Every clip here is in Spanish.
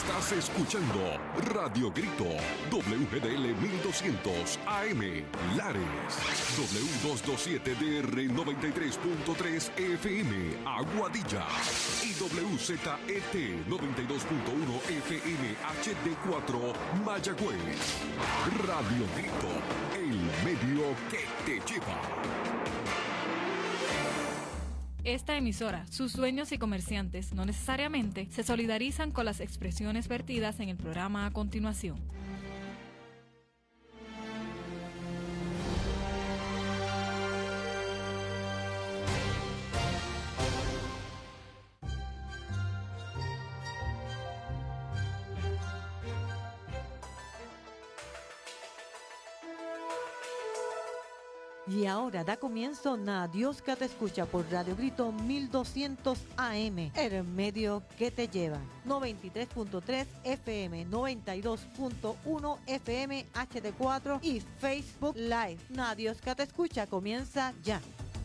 Estás escuchando Radio Grito, WGDL 1200 AM, Lares, W227DR 93.3 FM, Aguadilla, y WZET 92.1 FM HD4, Mayagüez. Radio Grito, el medio que te lleva. Esta emisora, sus dueños y comerciantes no necesariamente se solidarizan con las expresiones vertidas en el programa a continuación. Y ahora da comienzo Na Dios que te escucha por Radio Grito 1200 AM, el medio que te lleva. 93.3 FM, 92.1 FM HD4 y Facebook Live. Na Dios que te escucha comienza ya.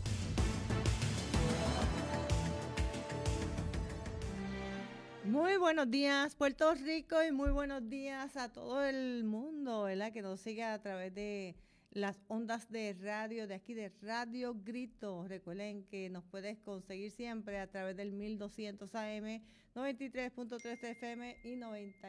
Muy buenos días Puerto Rico y muy buenos días a todo el mundo, ¿verdad? Que nos sigue a través de las ondas de radio de aquí de Radio Grito. Recuerden que nos puedes conseguir siempre a través del 1200 AM, 93.3 FM y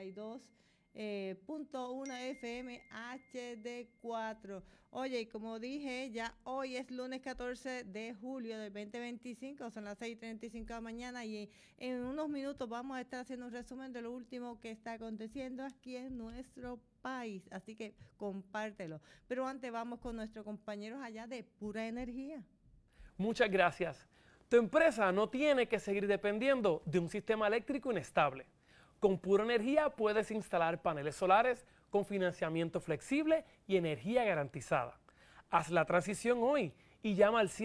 92.1 FM HD4. Oye, y como dije, ya hoy es lunes 14 de julio del 2025, son las 6:35 de la mañana y en unos minutos vamos a estar haciendo un resumen de lo último que está aconteciendo aquí en nuestro país, así que compártelo. Pero antes vamos con nuestros compañeros allá de Pura Energía. Muchas gracias. Tu empresa no tiene que seguir dependiendo de un sistema eléctrico inestable. Con Pura Energía puedes instalar paneles solares con financiamiento flexible y energía garantizada. Haz la transición hoy y llama al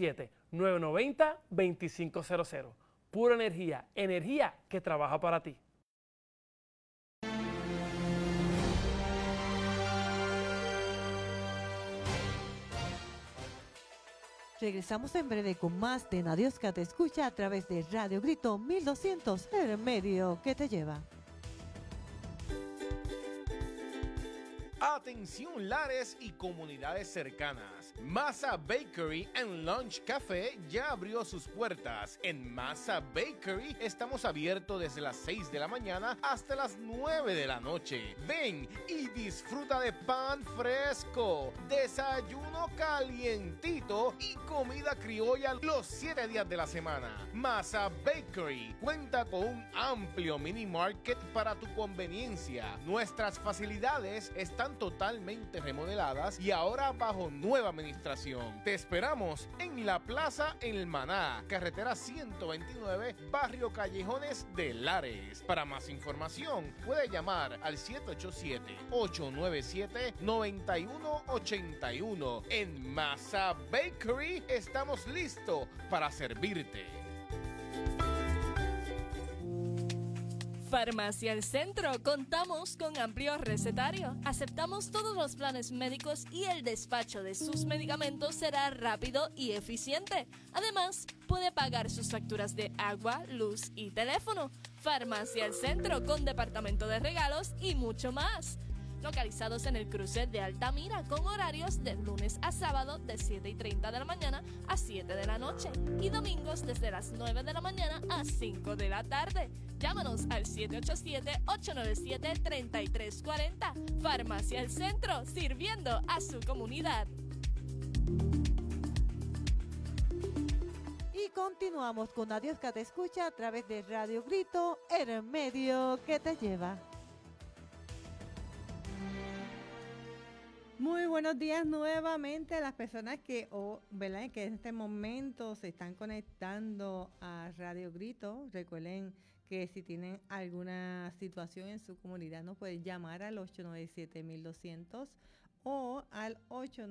787-990-2500. Pura Energía, energía que trabaja para ti. Regresamos en breve con más de Na Dios que te escucha a través de Radio Grito 1200, el medio que te lleva. Atención Lares y comunidades cercanas. Masa Bakery and Lunch Café ya abrió sus puertas. En Masa Bakery estamos abiertos desde las 6 de la mañana hasta las 9 de la noche. Ven y disfruta de pan fresco, desayuno calientito y comida criolla los 7 días de la semana. Masa Bakery cuenta con un amplio mini market para tu conveniencia. Nuestras facilidades están totalmente remodeladas y ahora bajo nueva administración. Te esperamos en la Plaza El Maná, carretera 129, barrio Callejones de Lares. Para más información, puede llamar al 787-897-9181. En Masa Bakery estamos listos para servirte. Farmacia El Centro. Contamos con amplio recetario. Aceptamos todos los planes médicos y el despacho de sus medicamentos será rápido y eficiente. Además, puede pagar sus facturas de agua, luz y teléfono. Farmacia El Centro con departamento de regalos y mucho más. Localizados en el cruce de Altamira con horarios de lunes a sábado de 7:30 de la mañana a 7 de la noche y domingos desde las 9 de la mañana a 5 de la tarde. Llámanos al 787-897-3340. Farmacia El Centro, sirviendo a su comunidad. Y continuamos con Na Dios que te escucha a través de Radio Grito, el medio que te lleva. Muy buenos días nuevamente a las personas que, ¿verdad?, que en este momento se están conectando a Radio Grito. Recuerden que si tienen alguna situación en su comunidad nos pueden llamar al 897-1200 o al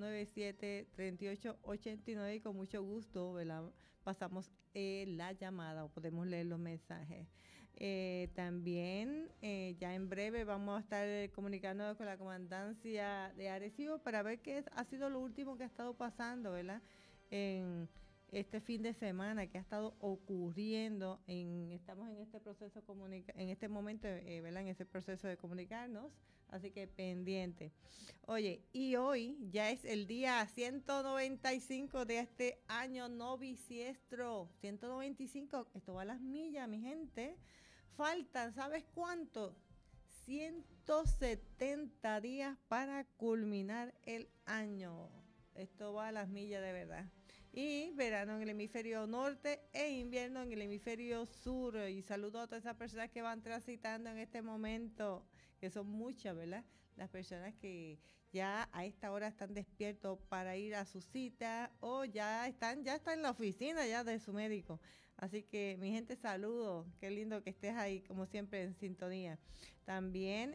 897-3889 y con mucho gusto, ¿verdad?, pasamos la llamada o podemos leer los mensajes. También ya en breve vamos a estar comunicándonos con la comandancia de Arecibo para ver qué ha sido lo último que ha estado pasando, ¿verdad?, en este fin de semana que ha estado ocurriendo. Estamos en este proceso en este momento, ¿verdad? En ese proceso de comunicarnos, así que pendiente. Oye, y hoy ya es el día 195 de este año no bisiestro. 195, esto va a las millas, mi gente. Faltan, ¿sabes cuánto? 170 días para culminar el año. Esto va a las millas de verdad. Y verano en el hemisferio norte e invierno en el hemisferio sur. Y saludo a todas esas personas que van transitando en este momento, que son muchas, ¿verdad? Las personas que ya a esta hora están despiertos para ir a su cita o ya están en la oficina ya de su médico. Así que mi gente, saludo. Qué lindo que estés ahí, como siempre, en sintonía. También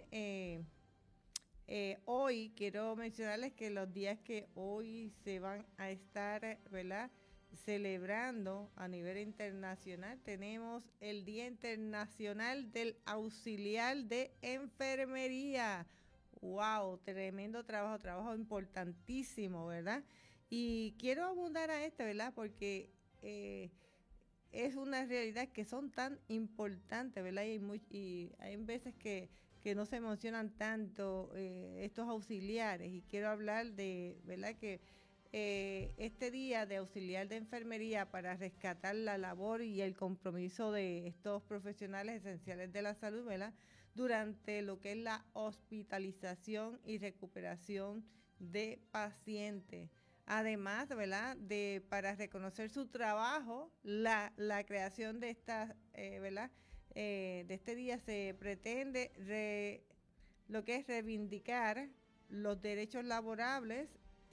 hoy quiero mencionarles que los días que hoy se van a estar, ¿verdad?, celebrando a nivel internacional, tenemos el Día Internacional del Auxiliar de Enfermería. ¡Wow! Tremendo trabajo importantísimo, ¿verdad? Y quiero abundar a esto, ¿verdad?, porque es una realidad que son tan importantes, ¿verdad? Y hay veces que no se mencionan tanto estos auxiliares, y quiero hablar de, ¿verdad?, que este día de auxiliar de enfermería para rescatar la labor y el compromiso de estos profesionales esenciales de la salud, ¿verdad?, durante lo que es la hospitalización y recuperación de pacientes. Además, ¿verdad?, para reconocer su trabajo, la creación de esta, ¿verdad?, de este día se pretende lo que es reivindicar los derechos laborables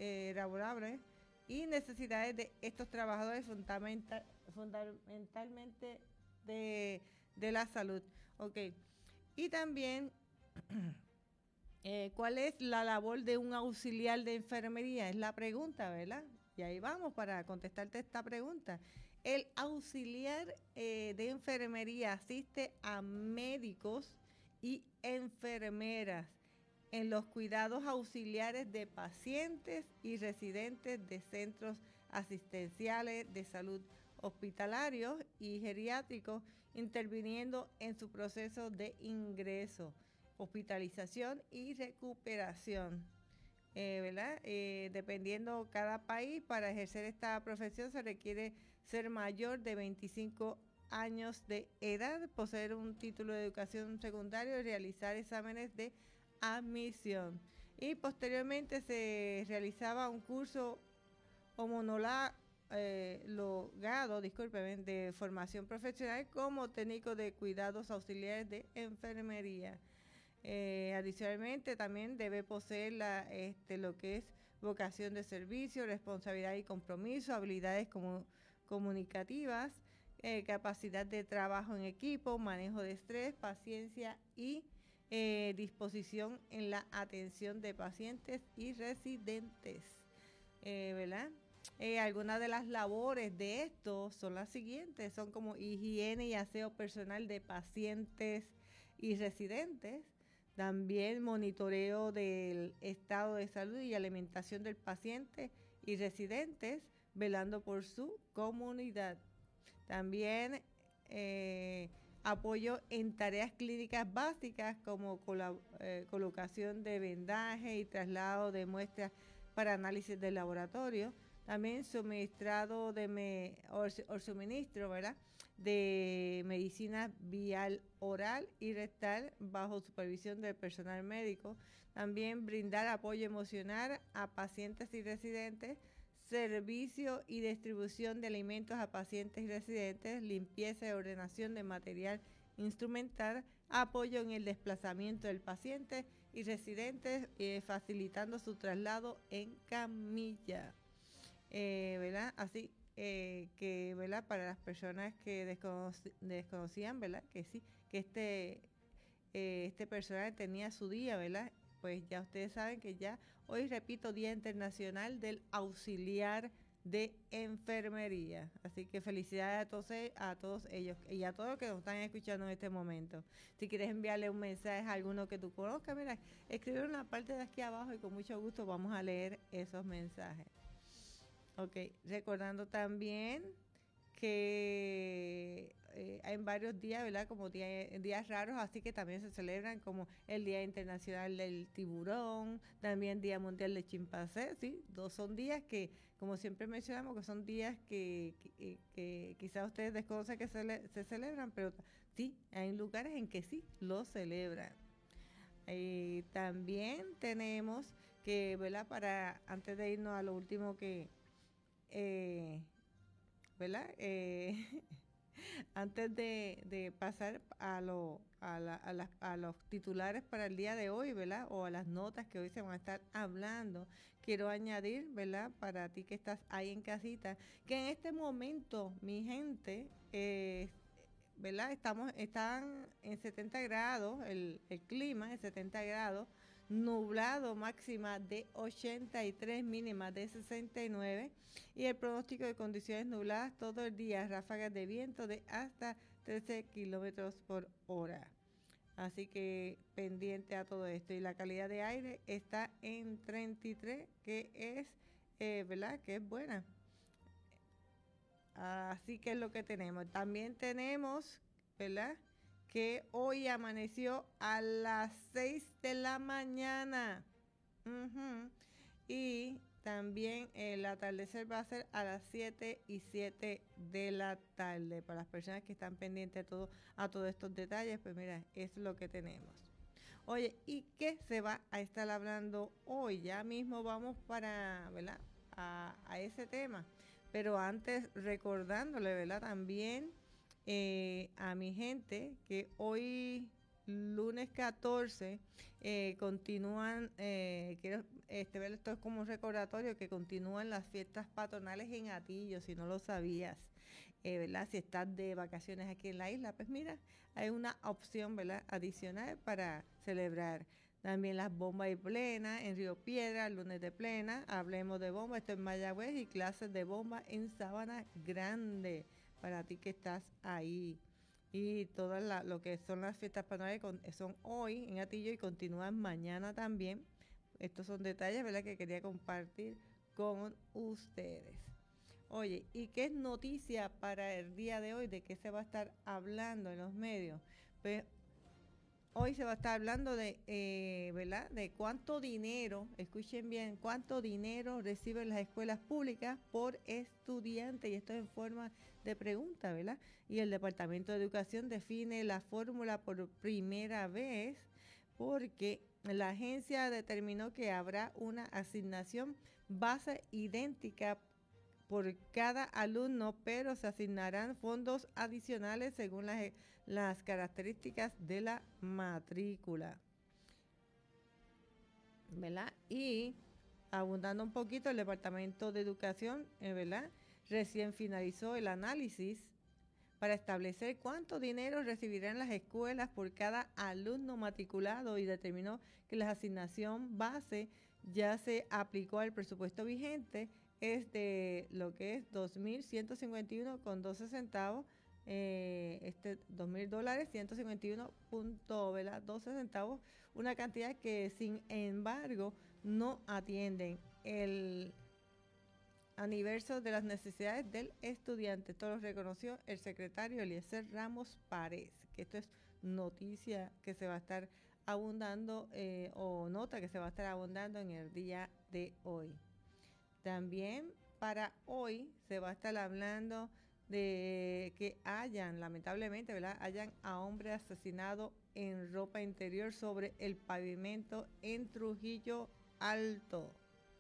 y necesidades de estos trabajadores fundamentalmente de la salud. Okay. Y también ¿cuál es la labor de un auxiliar de enfermería? Es la pregunta, ¿verdad? Y ahí vamos para contestarte esta pregunta. El auxiliar de enfermería asiste a médicos y enfermeras en los cuidados auxiliares de pacientes y residentes de centros asistenciales de salud hospitalarios y geriátricos, interviniendo en su proceso de ingreso, hospitalización y recuperación. ¿Verdad? Dependiendo cada país, para ejercer esta profesión se requiere ser mayor de 25 años de edad, poseer un título de educación secundaria y realizar exámenes de admisión. Y posteriormente se realizaba un curso homologado, de formación profesional como técnico de cuidados auxiliares de enfermería. Adicionalmente, también debe poseer lo que es vocación de servicio, responsabilidad y compromiso, habilidades comunicativas, capacidad de trabajo en equipo, manejo de estrés, paciencia y disposición en la atención de pacientes y residentes. ¿Verdad? Algunas de las labores de esto son las siguientes: son como higiene y aseo personal de pacientes y residentes, también monitoreo del estado de salud y alimentación del paciente y residentes, velando por su comunidad. También apoyo en tareas clínicas básicas como colocación de vendaje y traslado de muestras para análisis de laboratorio. También suministrado suministro, ¿verdad?, de medicina vial oral y rectal bajo supervisión del personal médico. También brindar apoyo emocional a pacientes y residentes, servicio y distribución de alimentos a pacientes y residentes, limpieza y ordenación de material instrumental, apoyo en el desplazamiento del paciente y residentes, facilitando su traslado en camilla. ¿Verdad? Así que, ¿verdad?, para las personas que desconocían, ¿verdad?, que sí, que este personal tenía su día, ¿verdad?, pues ya ustedes saben que ya hoy, repito, Día Internacional del Auxiliar de Enfermería. Así que felicidades a todos ellos y a todos los que nos están escuchando en este momento. Si quieres enviarle un mensaje a alguno que tú conozcas, mira, escribe en la parte de aquí abajo y con mucho gusto vamos a leer esos mensajes. Ok, recordando también que hay varios días, ¿verdad? Como días raros, así que también se celebran como el Día Internacional del Tiburón, también Día Mundial del Chimpancé, ¿sí? Son días que, como siempre mencionamos, que son días que quizás ustedes desconocen que se celebran, pero sí, hay lugares en que sí lo celebran. También tenemos que, ¿verdad? Antes de irnos a lo último ¿verdad? Antes de pasar a los titulares para el día de hoy, ¿verdad? O a las notas que hoy se van a estar hablando, quiero añadir, ¿verdad? Para ti que estás ahí en casita, que en este momento, mi gente, ¿verdad? Están en 70 grados, el clima en 70 grados, nublado, máxima de 83, mínima de 69, y el pronóstico de condiciones nubladas todo el día, ráfagas de viento de hasta 13 kilómetros por hora. Así que pendiente a todo esto. Y la calidad de aire está en 33, que es, ¿verdad? Que es buena. Así que es lo que tenemos. También tenemos, ¿verdad? Que hoy amaneció a las 6 de la mañana. Y también el atardecer va a ser a las 7:07 de la tarde. Para las personas que están pendientes a todos estos detalles, pues mira, es lo que tenemos. Oye, ¿y qué se va a estar hablando hoy? Ya mismo vamos ¿verdad? A ese tema. Pero antes recordándole, ¿verdad? También a mi gente que hoy, lunes 14, continúan, quiero ver esto es como un recordatorio, que continúan las fiestas patronales en Atillo, si no lo sabías, ¿verdad? Si estás de vacaciones aquí en la isla, pues mira, hay una opción, ¿verdad? Adicional para celebrar. También las bombas y plena en Río Piedra, lunes de plena, hablemos de bomba, esto en Mayagüez, y clases de bomba en Sabana Grande, para ti que estás ahí. Y todas lo que son las fiestas patronales son hoy en Atillo y continúan mañana también. Estos son detalles, ¿verdad?, que quería compartir con ustedes. Oye, ¿y qué es noticia para el día de hoy? ¿De qué se va a estar hablando en los medios? Pues hoy se va a estar hablando ¿verdad?, de cuánto dinero, escuchen bien, cuánto dinero reciben las escuelas públicas por estudiante, y esto es en forma de pregunta, ¿verdad? Y el Departamento de Educación define la fórmula por primera vez porque la agencia determinó que habrá una asignación base idéntica por cada alumno, pero se asignarán fondos adicionales según las características de la matrícula, ¿verdad? Y abundando un poquito, el Departamento de Educación, ¿verdad?, recién finalizó el análisis para establecer cuánto dinero recibirán las escuelas por cada alumno matriculado, y determinó que la asignación base ya se aplicó al presupuesto vigente, es de lo que es $2,151.12, $2,000, 151.12 centavos, una cantidad que sin embargo no atienden el aniverso de las necesidades del estudiante. Esto lo reconoció el secretario Eliezer Ramos Párez, que esto es noticia que se va a estar abundando, o nota que se va a estar abundando en el día de hoy. También para hoy se va a estar hablando de que lamentablemente, ¿verdad?, hayan a hombre asesinado en ropa interior sobre el pavimento en Trujillo Alto.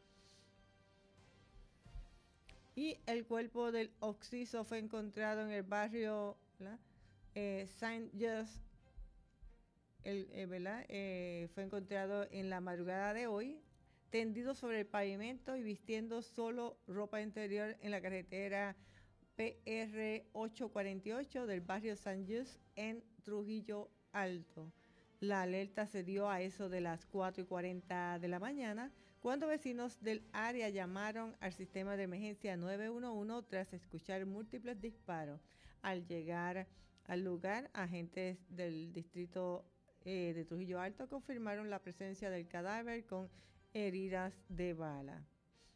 Y el cuerpo del occiso fue encontrado en el barrio Saint Just, ¿verdad? Fue encontrado en la madrugada de hoy, tendido sobre el pavimento y vistiendo solo ropa interior en la carretera PR 848 del barrio Saint Just en Trujillo Alto. La alerta se dio a eso de las 4:40 de la mañana, cuando vecinos del área llamaron al sistema de emergencia 911 tras escuchar múltiples disparos. Al llegar al lugar, agentes del distrito de Trujillo Alto confirmaron la presencia del cadáver con heridas de bala.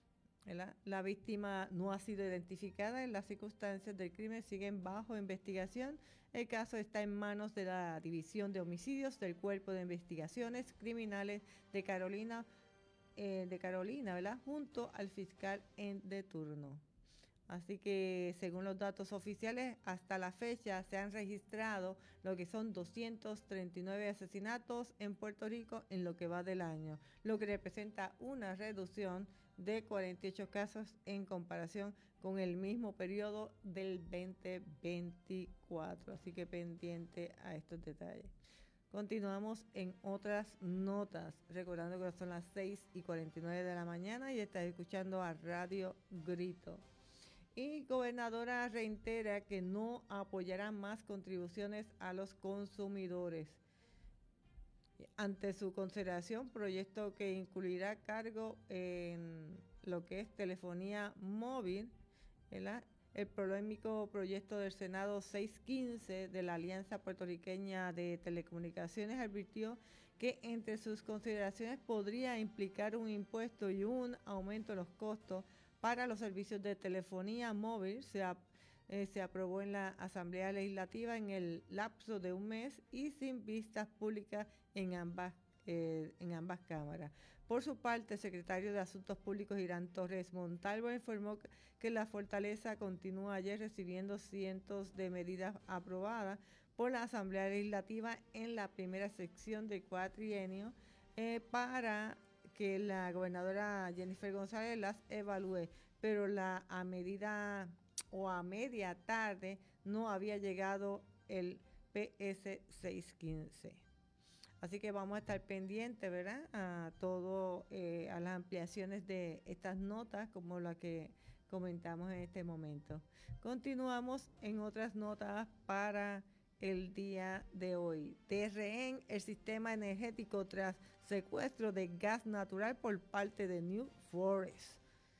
¿verdad? La víctima no ha sido identificada y las circunstancias del crimen siguen bajo investigación. El caso está en manos de la División de Homicidios del Cuerpo de Investigaciones Criminales de Carolina, ¿verdad? Junto al fiscal de turno. Así que, según los datos oficiales, hasta la fecha se han registrado lo que son 239 asesinatos en Puerto Rico en lo que va del año, lo que representa una reducción de 48 casos en comparación con el mismo periodo del 2024. Así que pendiente a estos detalles. Continuamos en otras notas, recordando que son las 6:49 de la mañana y estás escuchando a Radio Grito. Y gobernadora reitera que no apoyará más contribuciones a los consumidores. Ante su consideración, proyecto que incluirá cargo en lo que es telefonía móvil, ¿verdad? El polémico proyecto del Senado 615 de la Alianza Puertorriqueña de Telecomunicaciones advirtió que entre sus consideraciones podría implicar un impuesto y un aumento de los costos para los servicios de telefonía móvil. Se aprobó en la Asamblea Legislativa en el lapso de un mes y sin vistas públicas en ambas cámaras. Por su parte, el secretario de Asuntos Públicos, Irán Torres Montalvo, informó que la Fortaleza continúa ayer recibiendo cientos de medidas aprobadas por la Asamblea Legislativa en la primera sección del cuatrienio para que la gobernadora Jennifer González las evalúe, pero a media tarde no había llegado el PS 615. Así que vamos a estar pendientes, ¿verdad?, a las ampliaciones de estas notas, como la que comentamos en este momento. Continuamos en otras notas para el día de hoy. De rehén el sistema energético tras secuestro de gas natural por parte de New Forest.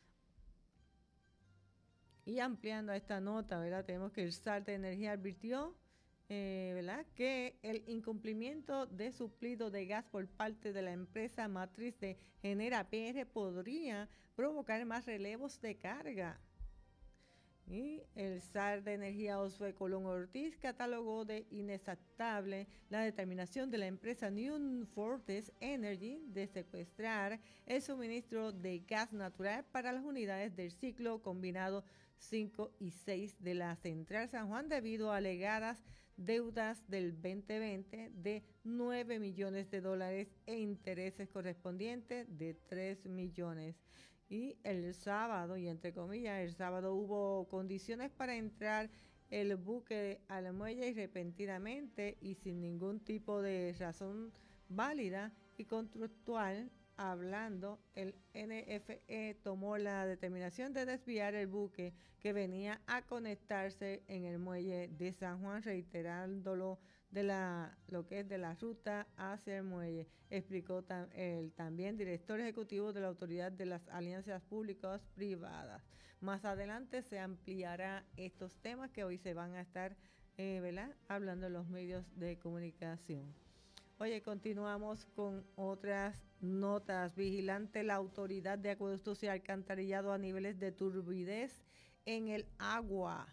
Y ampliando esta nota, ¿verdad?, tenemos que el SAR de Energía advirtió, ¿verdad?, que el incumplimiento de suplido de gas por parte de la empresa matriz de Genera PR podría provocar más relevos de carga. Y el SAR de Energía Josué Colón Ortiz catalogó de inaceptable la determinación de la empresa New Fortress Energy de secuestrar el suministro de gas natural para las unidades del ciclo combinado 5 y 6 de la Central San Juan debido a alegadas deudas del 2020 de $9 millones e intereses correspondientes de $3 millones. Y el sábado, y entre comillas, el sábado hubo condiciones para entrar el buque al muelle y repentinamente y sin ningún tipo de razón válida y contractual hablando, el NFE tomó la determinación de desviar el buque que venía a conectarse en el muelle de San Juan, reiterándolo lo que es de la ruta hacia el muelle, explicó el también director ejecutivo de la Autoridad de las Alianzas Públicas Privadas. Más adelante se ampliará estos temas que hoy se van a estar hablando en los medios de comunicación. Oye, continuamos con otras notas. Vigilante la Autoridad de Acueductos y Alcantarillado a niveles de turbidez en el agua.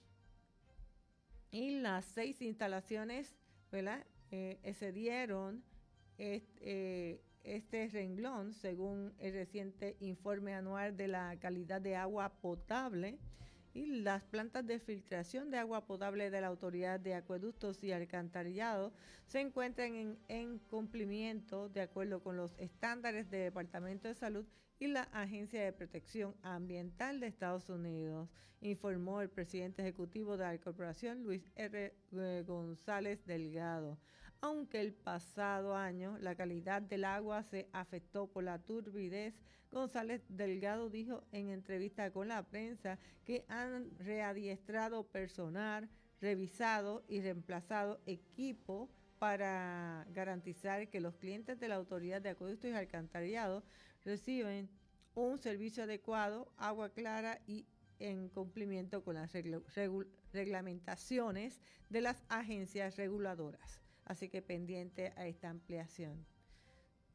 Y las 6 instalaciones, ¿verdad?, excedieron este renglón según el reciente informe anual de la calidad de agua potable. Y las plantas de filtración de agua potable de la Autoridad de Acueductos y Alcantarillado se encuentran en cumplimiento de acuerdo con los estándares del Departamento de Salud y la Agencia de Protección Ambiental de Estados Unidos, informó el presidente ejecutivo de la corporación, Luis R. González Delgado. Aunque el pasado año la calidad del agua se afectó por la turbidez, González Delgado dijo en entrevista con la prensa que han readiestrado personal, revisado y reemplazado equipo para garantizar que los clientes de la Autoridad de Acueductos y Alcantarillado reciben un servicio adecuado, agua clara y en cumplimiento con las reglamentaciones de las agencias reguladoras. Así que pendiente a esta ampliación.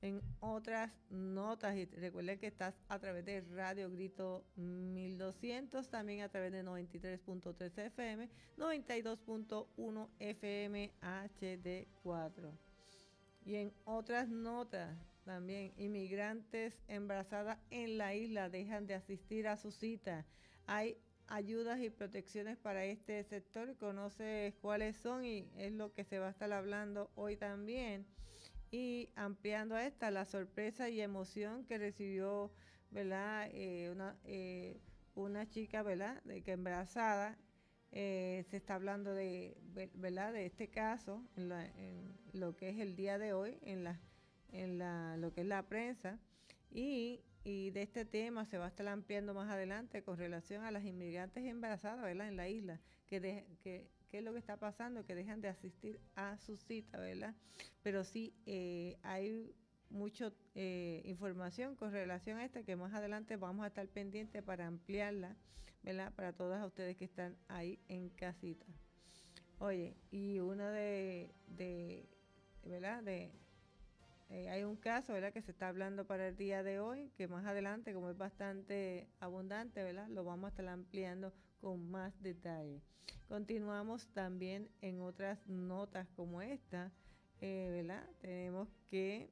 En otras notas, y recuerden que estás a través de Radio Grito 1200, también a través de 93.3 FM, 92.1 FM HD4. Y en otras notas, también inmigrantes embarazadas en la isla dejan de asistir a su cita. Hay ayudas y protecciones para este sector, conoce cuáles son y es lo que se va a estar hablando hoy también. Y ampliando a esta, la sorpresa y emoción que recibió, ¿verdad? Una chica, ¿verdad? Que embarazada, se está hablando de, ¿verdad? De este caso en lo que es el día de hoy, lo que es la prensa, y de este tema se va a estar ampliando más adelante con relación a las inmigrantes embarazadas, ¿verdad? En la isla, ¿qué es lo que está pasando? Que dejan de asistir a su cita, ¿verdad? Pero sí, hay mucha información con relación a esta que más adelante vamos a estar pendientes para ampliarla, ¿verdad? Para todas ustedes que están ahí en casita. Oye, y una ¿verdad? Hay un caso, ¿verdad? Que se está hablando para el día de hoy, que más adelante, como es bastante abundante, ¿verdad? Lo vamos a estar ampliando con más detalle. Continuamos también en otras notas como esta, ¿verdad? Tenemos que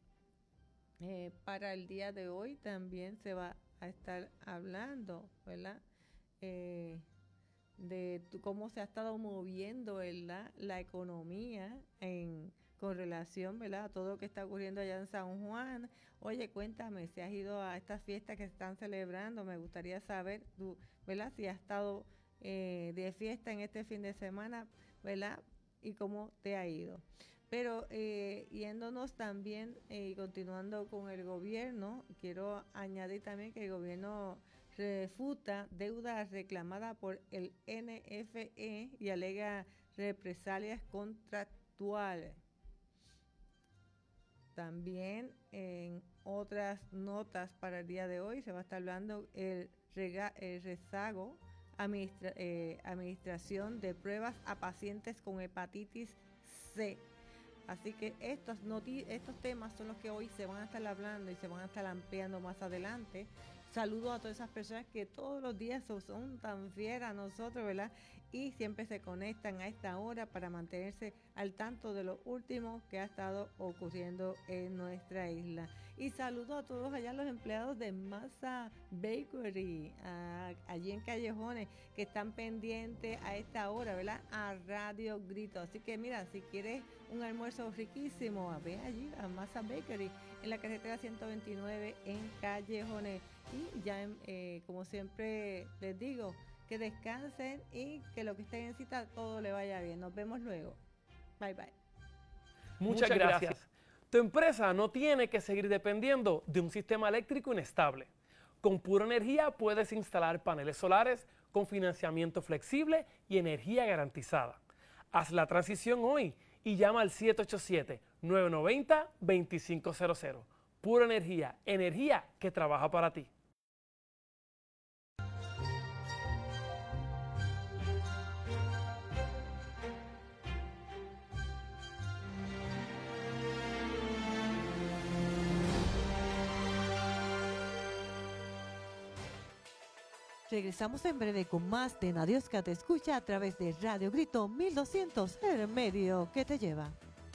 para el día de hoy también se va a estar hablando, ¿verdad? De cómo se ha estado moviendo, ¿verdad? La economía con relación, ¿verdad? A todo lo que está ocurriendo allá en San Juan. Oye, cuéntame, si has ido a estas fiestas que se están celebrando, me gustaría saber, tú, ¿verdad? Si has estado de fiesta en este fin de semana, ¿verdad? Y cómo te ha ido. Pero yéndonos también y continuando con el gobierno, quiero añadir también que el gobierno refuta deuda reclamada por el NFE y alega represalias contractuales. También en otras notas para el día de hoy se va a estar hablando el rezago, administración de pruebas a pacientes con hepatitis C. Así que estos temas son los que hoy se van a estar hablando y se van a estar ampliando más adelante. Saludo a todas esas personas que todos los días son tan fieles a nosotros, ¿verdad? Y siempre se conectan a esta hora para mantenerse al tanto de lo último que ha estado ocurriendo en nuestra isla. Y saludo a todos allá los empleados de Masa Bakery, allí en Callejones, que están pendientes a esta hora, ¿verdad? A Radio Grito. Así que mira, si quieres un almuerzo riquísimo, ve allí a Masa Bakery, en la carretera 129 en Callejones. Y ya, como siempre les digo, que descansen y que lo que estén en cita todo le vaya bien. Nos vemos luego. Bye, bye. Muchas gracias. Tu empresa no tiene que seguir dependiendo de un sistema eléctrico inestable. Con Pura Energía puedes instalar paneles solares con financiamiento flexible y energía garantizada. Haz la transición hoy y llama al 787-990-2500. Pura Energía, energía que trabaja para ti. Regresamos en breve con más de Nadiosca te escucha a través de Radio Grito 1200, el medio que te lleva.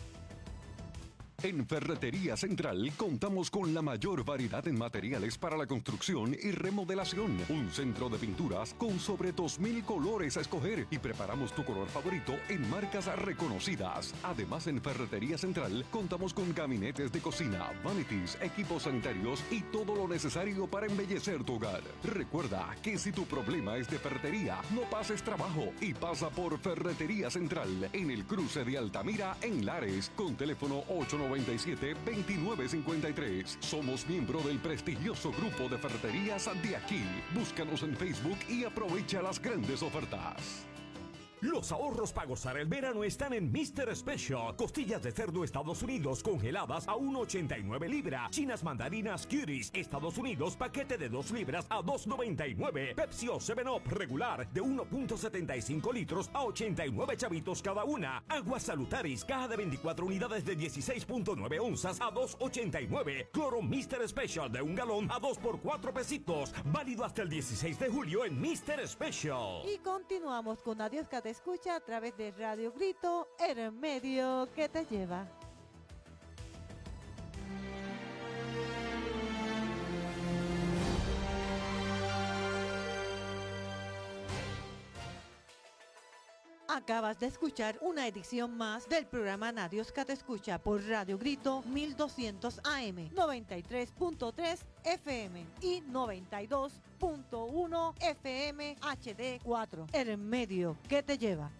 En Ferretería Central contamos con la mayor variedad en materiales para la construcción y remodelación. Un centro de pinturas con sobre 2,000 colores a escoger y preparamos tu color favorito en marcas reconocidas. Además, en Ferretería Central contamos con gabinetes de cocina, vanities, equipos sanitarios y todo lo necesario para embellecer tu hogar. Recuerda que si tu problema es de ferretería, no pases trabajo y pasa por Ferretería Central en el cruce de Altamira en Lares con teléfono 897-2953. Somos miembro del prestigioso grupo de ferreterías de aquí. Búscanos en Facebook y aprovecha las grandes ofertas. Los ahorros para gozar el verano están en Mr. Special. Costillas de cerdo Estados Unidos congeladas a 1.89 libra. Chinas mandarinas Cuties Estados Unidos paquete de 2 libras a 2.99. Pepsi o 7-Up regular de 1.75 litros a 89 chavitos cada una. Agua Salutaris caja de 24 unidades de 16.9 onzas a 2.89. Cloro Mr. Special de 1 galón a 2 por 4 pesitos. Válido hasta el 16 de julio en Mr. Special. Y continuamos con Adiós que te escucha a través de Radio Grito, el medio que te lleva. Acabas de escuchar una edición más del programa Nadios que te escucha por Radio Grito 1200 AM, 93.3 FM y 92.1 FM HD4. El medio que te lleva.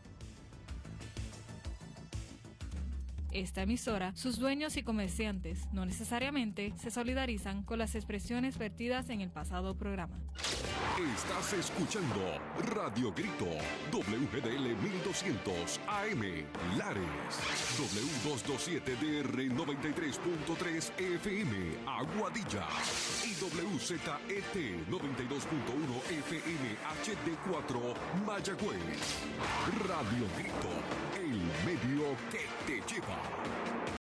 Esta emisora, sus dueños y comerciantes no necesariamente se solidarizan con las expresiones vertidas en el pasado programa. Estás escuchando Radio Grito, WGDL 1200 AM, Lares, W227DR 93.3 FM, Aguadilla, y WZET 92.1 FM HD4, Mayagüez. Radio Grito, el medio que te lleva.